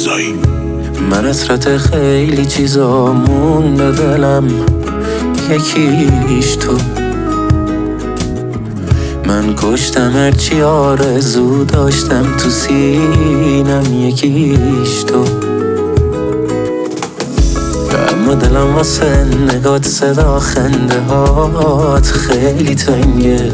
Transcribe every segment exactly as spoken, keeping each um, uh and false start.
رضایی. من حسرت خیلی چیزا مونده دلم، یکیش تو. من کشتم هرچی آرزو داشتم تو سینم، یکیش تو. اما دلم واسه نگات، صدا خنده هات خیلی تنگه.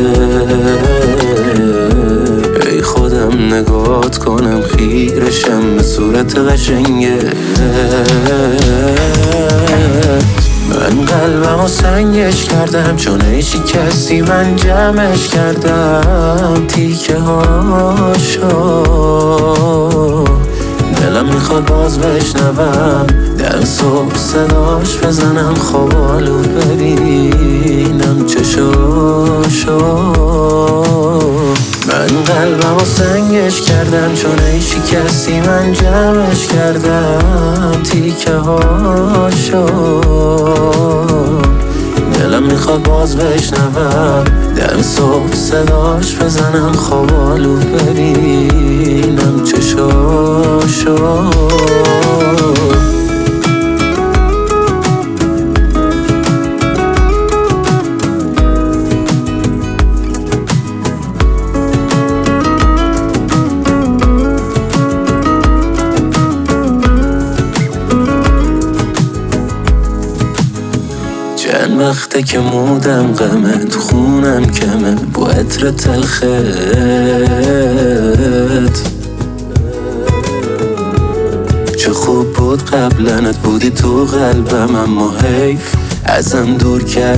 ای خودم نگات کنم خیرشم به صورت قشنگه. من قلبمو سنگش کردم چون ای شکستی من جمعش کردم تیکه هاشو. دلم میخواد باز بشنوم در صبح صداش بزنم، خوابالو ببینم چشاشو. من قلبمو سنگش کردم چون ای شکستی من جمعش کردم تیکه هاشو. دلم میخواد باز بشنوم در صبح صداش بزنم، خوابالو ببینم چشاشو. چند وقته که مودم غمه، تو خونم کمه با عطر تلخت. چه خوب بود قبلنت بودی تو قلبم، اما حیف ازم دور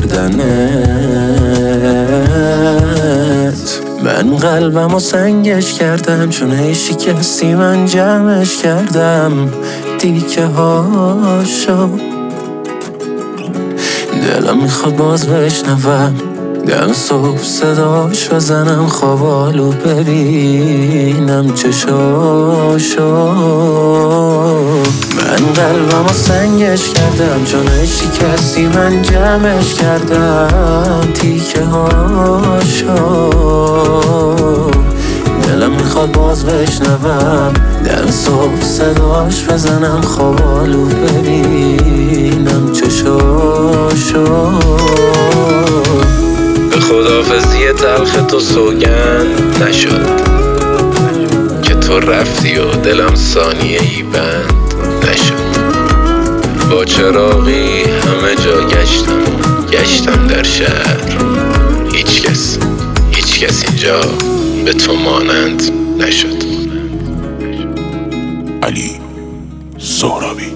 کردنت. من قلبمو سنگش کردم چون ای شکستی من جمعش کردم تیکه هاشو. دلم میخواد باز بشنوم در صبح صداش بزنم، خوابالو ببینم چشاشو. من قلبمو سنگش کردم چون ای شکستی من جمعش کردم تیکه هاشو. دلم میخواد باز بشنوم در صبح صداش بزنم، خوابالو ببینم چشاشو. به خداحافظی تلخ تو سوگند نشد که تو رفتی و دلم ثانیه ای بند نشد. با چراغی همه جا گشتم و گشتم در شهر، هیچ کس هیچ کس اینجا به تو مانند نشد. علی سهرابی.